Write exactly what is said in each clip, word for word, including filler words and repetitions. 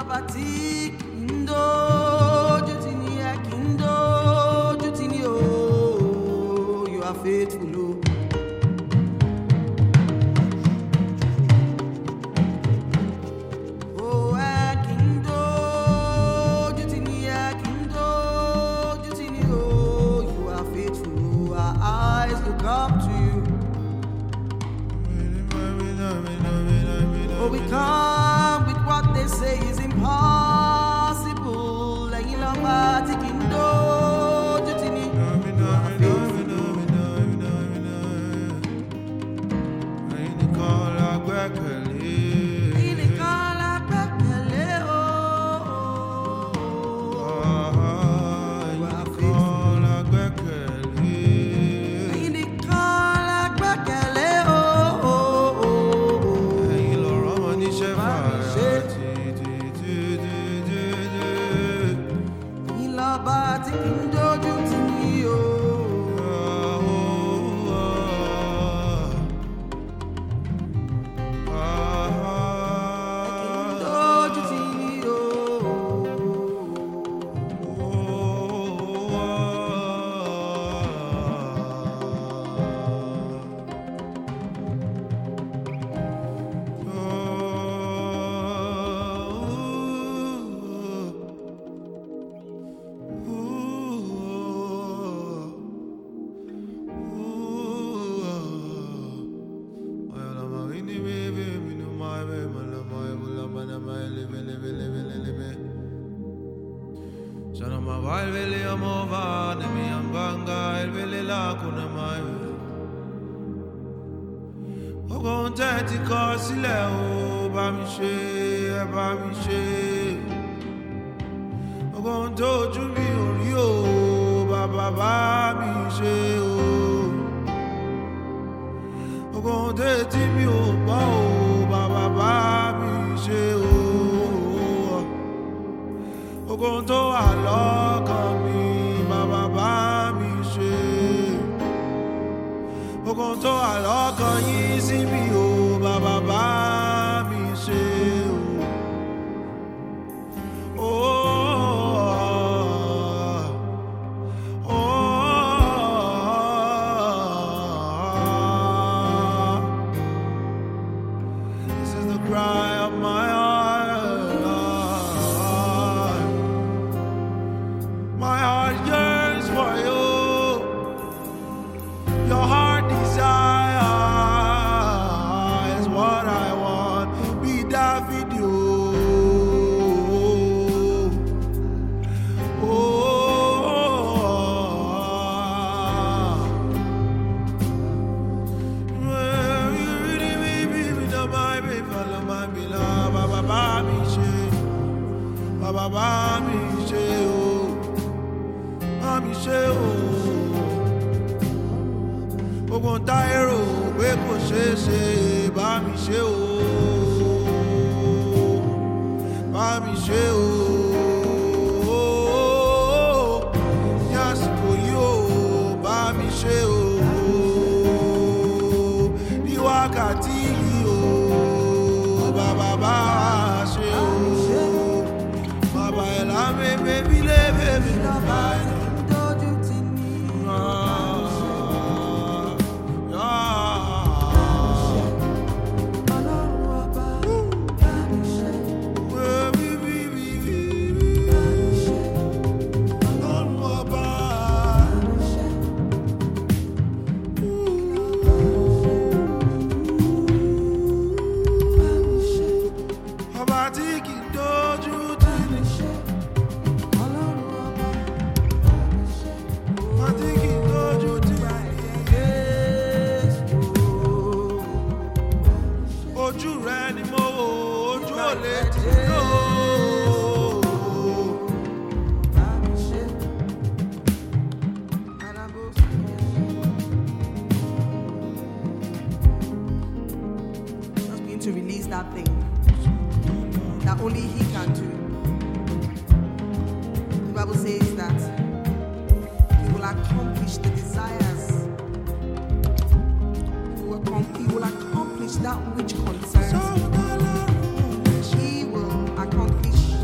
That which concerns him. He will accomplish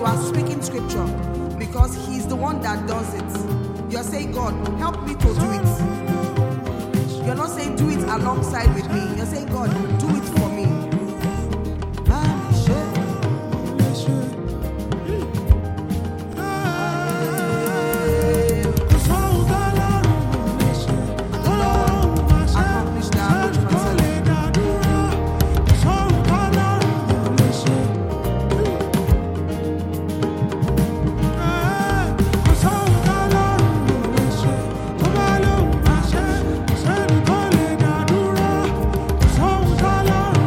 are speaking scripture because He's the one that does it. You're saying, God, help me to do it. You're not saying do it alongside with me. You're saying, God, do it for me. Lord.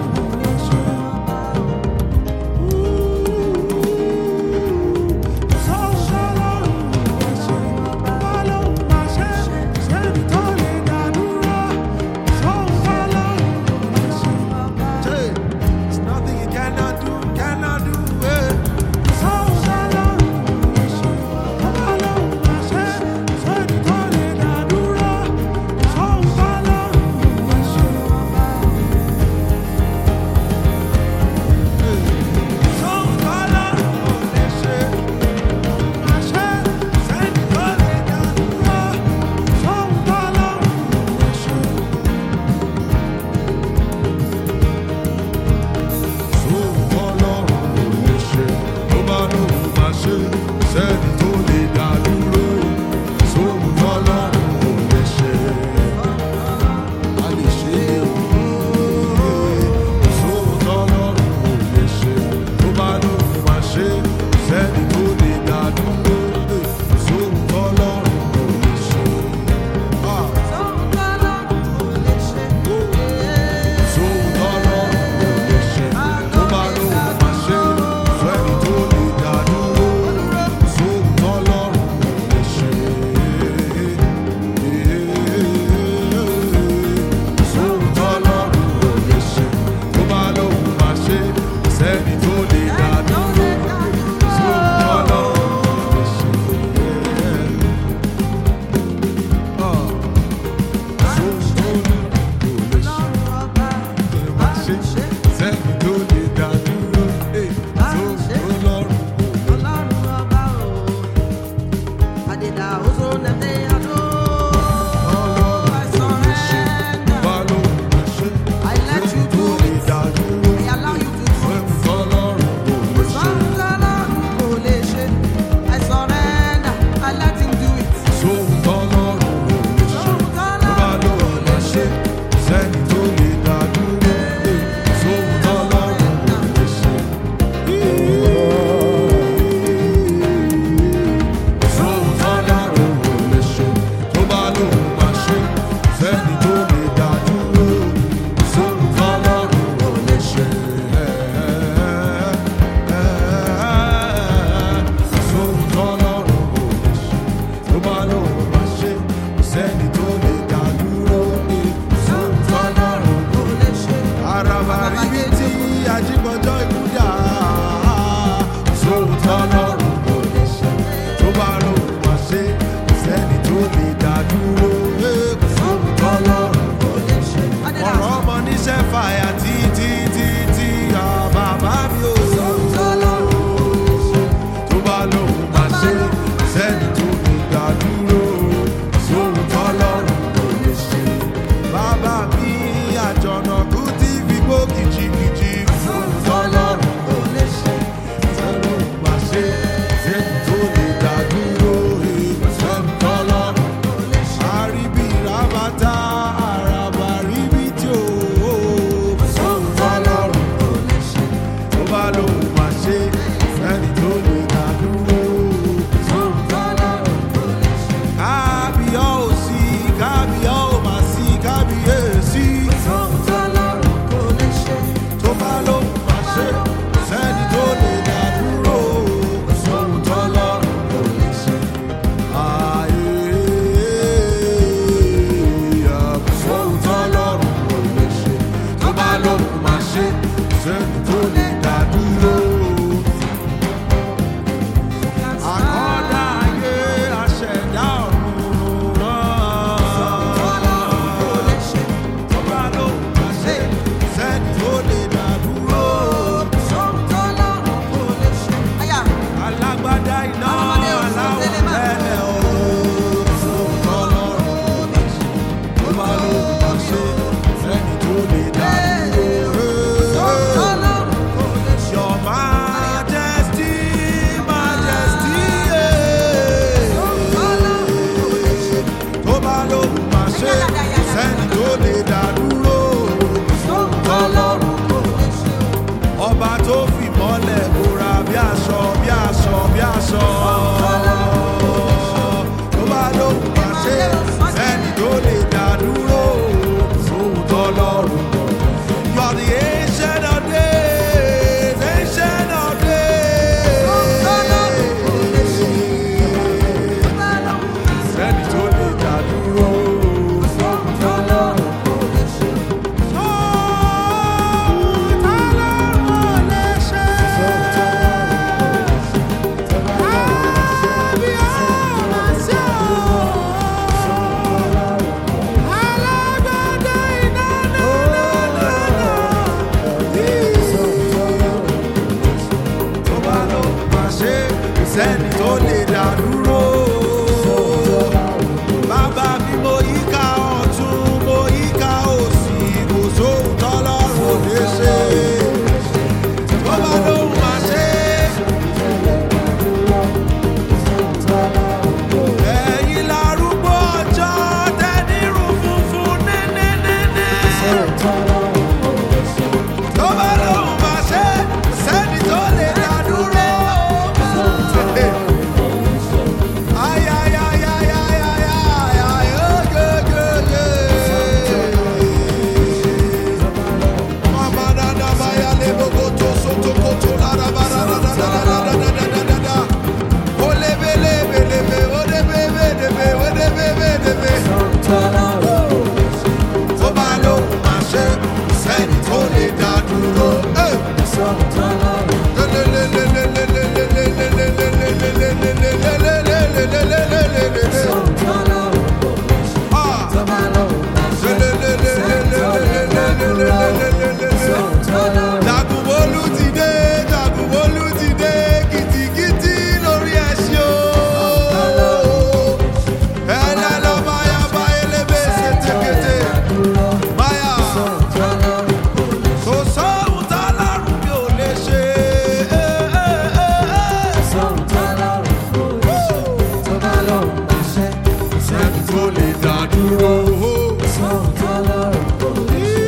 dúró. Sóhun tọ́lọ́run kò lè ṣe.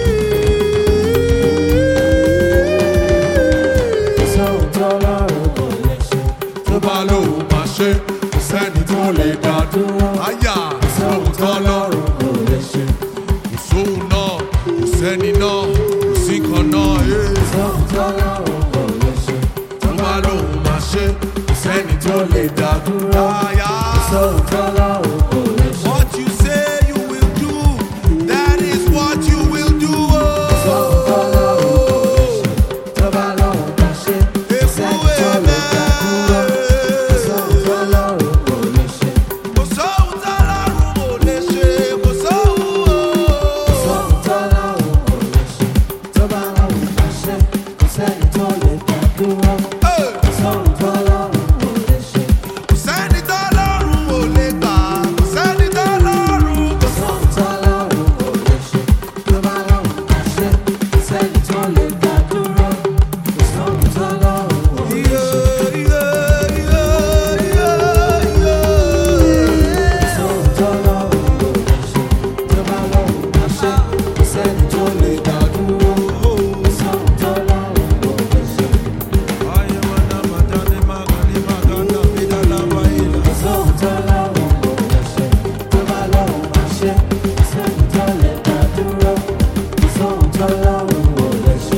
Sóhun tọ́lọ́run kò lè ṣe. Tó bá lóun máa ṣe, kò sẹ́ni tó lè dá dúró. Àyà sóhun tọ́lọ́run kò lè ṣe. Kò sóhun náà, kò sẹ́ni náà, kò sí kan náà. Sóhun tọ́lọ́run kò lè ṣe. Tó bá lóun máa ṣe, kò sẹ́ni tó lè dá dúró. Àyà Sóhun tọ́lọ́run kò lè ṣe. what you say you will do, that is what you will do. Sóhun tọ́lọ́run kò lè ṣe. Tó bá lóun máa ṣe, kò sẹ́ni tó lè dá dúró. Sóhun tọ́lọ́run kò lè ṣe. Kò sóhun tọ́lọ́run ò lè ṣe, kò sóhun. Sóhun tọ́lọ́run kò lè ṣe. Tó bá lóun máa ṣe, kò sẹ́ni tó lè dá dúró. Sóhun tọ́lọ́run kò lè ṣe. Kò sẹ́ni tọ́lọ́run ò lè gbà, kò sẹ́ni tọ́lọ́run kò sọ. Sóhun tọ́lọ́run kò lè ṣe. Tó bá lóun máa ṣe, kò sẹ́ni tó lè dá dúró. Sóhun tọ́lọ́run kò lè Iye, ṣe. iye, iye, iye, iye. Sóhun tọ́lọ́run kò lè ṣe. Tó bá lóun máa ṣe, kò sẹ́ni tó lè dá dúró. Sóhun tọ́lọ́run kò lè ṣe. Ayé mana matane magani maganda bidala waila. Sóhun tọ́lọ́run kò lè ṣe. Tó bá lóun máa ṣe, kò sẹ́ni tó lè dá dúró. Sóhun tọ́lọ́run kò lè ṣe.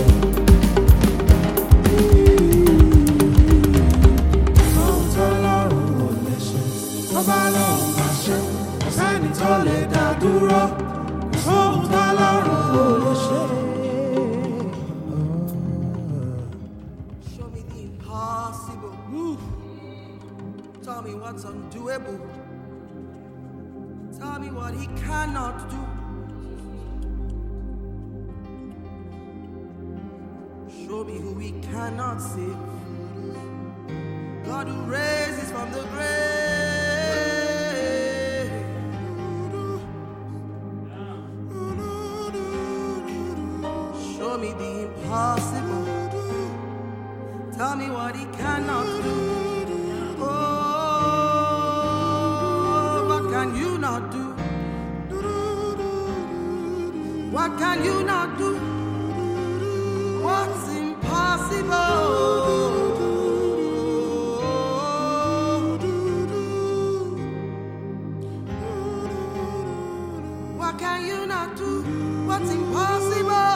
Sóhun tọ́lọ́run kò lè ṣe. Tó bá lóun máa ṣe, kò sẹ́ni tó lè dá dúró. Sóhun tọ́lọ́run kò lè ṣe. Show me the impossible. Tell me what's undoable. Tell me what he cannot do. Show me who he cannot save. God who raises from the grave. Show me the impossible. Tell me what he cannot do. Oh, what can you not do? What can you not do? What's impossible? What can you not do? What's impossible?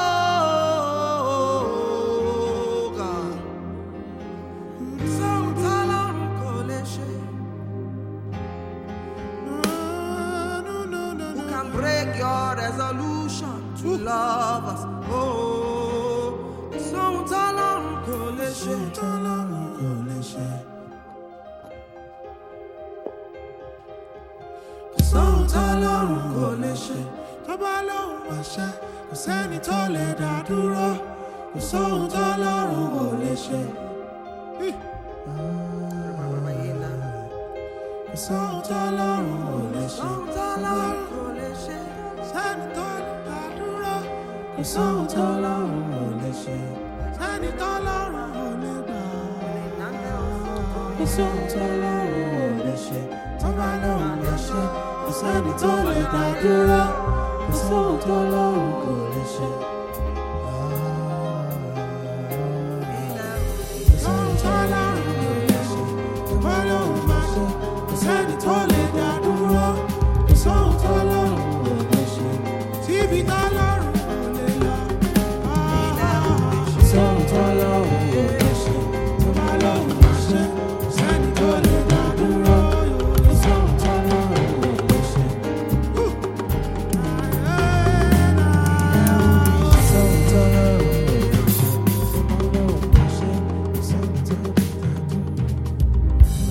God. Sóhun tọ́lọ́run kò lè ṣe. Who can break your resolution to love us? Oh, sóhun tọ́lọ́run kò lè ṣe. Tọ́lọ́run kò lè ṣe. Sóhun tọ́lọ́run kò lè ṣe. Tó bá lóun máa ṣe, kò sẹ́ni tó lè dá dúró. Kò sóhun tọ́lọ́run kò lè ṣe. Kò sóhun tọ́lọ́run kò lè ṣe. Sóhun tọ́lọ́run kò lè ṣe. Sẹ́ni tó lè dá dúró. Kò sóhun tọ́lọ́run kò lè ṣe. Sẹ́ni tọ́lọ́run kò lè gbà. Kò sóhun tọ́lọ́run kò lè ṣe. Tó bá lóun lè ṣe, kò sẹ́ni tó lè dá dúró. Kò sóhun tọ́lọ́run kò lè ṣe. Kò sóhun tọ́lọ́run kò lè ṣe. Tó bá lóun máa ṣe, kò sẹ́ni tó lè dá dúró. Kò sóhun tọ́lọ́run kò lè ṣe. Síbi tọ́lọ́run kò lè lọ. Kò sóhun tọ́lọ́run kò lè ṣe. Tó bá lóun máa ṣe, kò sẹ́ni tó lè dá dúró. Kò sóhun tọ́lọ́run kò lè ṣe. Kò sóhun tọ́lọ́run kò lè ṣe. Tó bá lóun máa ṣe, kò sẹ́ni tó lè dá dúró.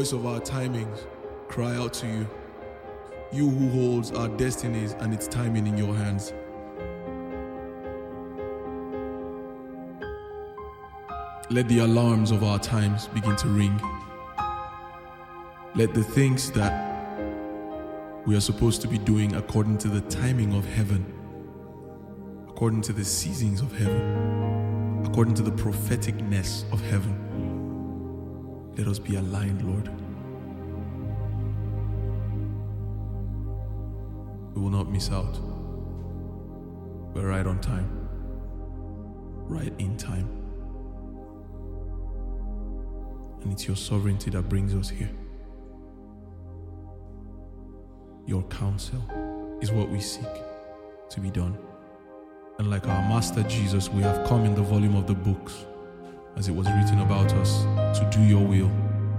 voice of our timings cry out to you. You who holds our destinies and its timing in your hands. Let the alarms of our times begin to ring. Let the things that we are supposed to be doing according to the timing of heaven, according to the seasons of heaven, according to the propheticness of heaven, let us be aligned, Lord. We will not miss out. We're right on time, right in time. And it's your sovereignty that brings us here. Your counsel is what we seek to be done. And like our Master Jesus, we have come in the volume of the books, as it was written about us, to do your will.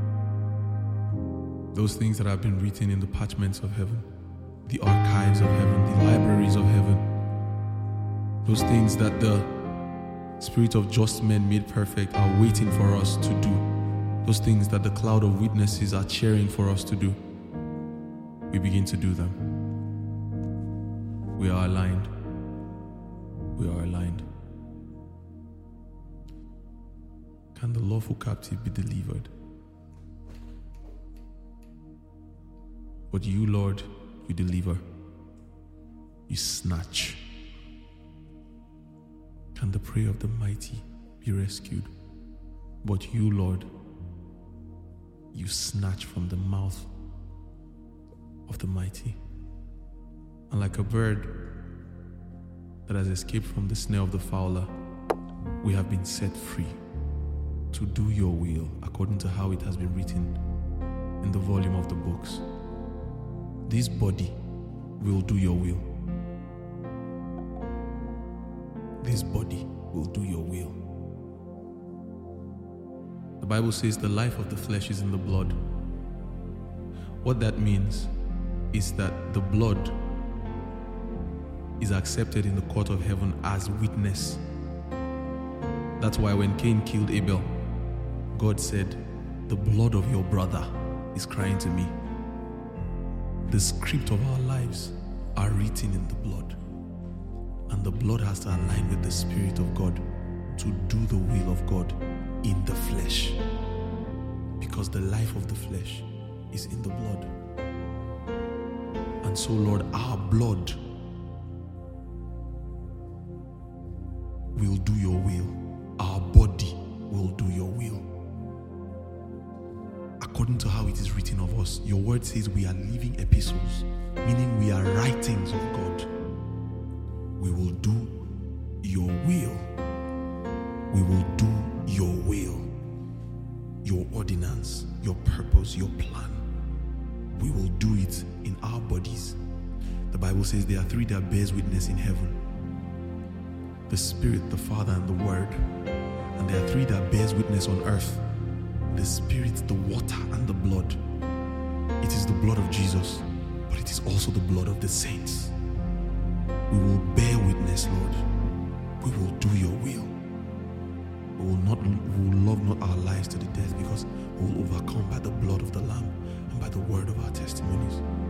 Those things that have been written in the parchments of heaven, the archives of heaven, the libraries of heaven, those things that the Spirit of just men made perfect are waiting for us to do. Those things that the cloud of witnesses are cheering for us to do, we begin to do them. We are aligned. We are aligned. Can the lawful captive be delivered? But you, Lord, you deliver. You snatch. Can the prey of the mighty be rescued? But you, Lord, you snatch from the mouth of the mighty. And like a bird that has escaped from the snare of the fowler, we have been set free to do your will according to how it has been written in the volume of the books. This body will do your will. This body will do your will. The Bible says the life of the flesh is in the blood. What that means is that the blood is accepted in the court of heaven as witness. That's why when Cain killed Abel, God said, the blood of your brother is crying to me. The script of our lives are written in the blood. And the blood has to align with the Spirit of God to do the will of God in the flesh. Because the life of the flesh is in the blood. And so, Lord, our blood will do your will. Our body will do your will. According to how it is written of us, your word says we are living epistles, meaning we are writings of God. We will do your will. We will do your will, your ordinance, your purpose, your plan. We will do it in our bodies. The Bible says there are three that bears witness in heaven: the Spirit, the Father, and the Word. And there are three that bears witness on earth: the Spirit, the water, and the blood. It is the blood of Jesus, but it is also the blood of the saints. We will bear witness, Lord. We will do your will. We will not, we will love not our lives to the death, because we will overcome by the blood of the Lamb and by the word of our testimonies.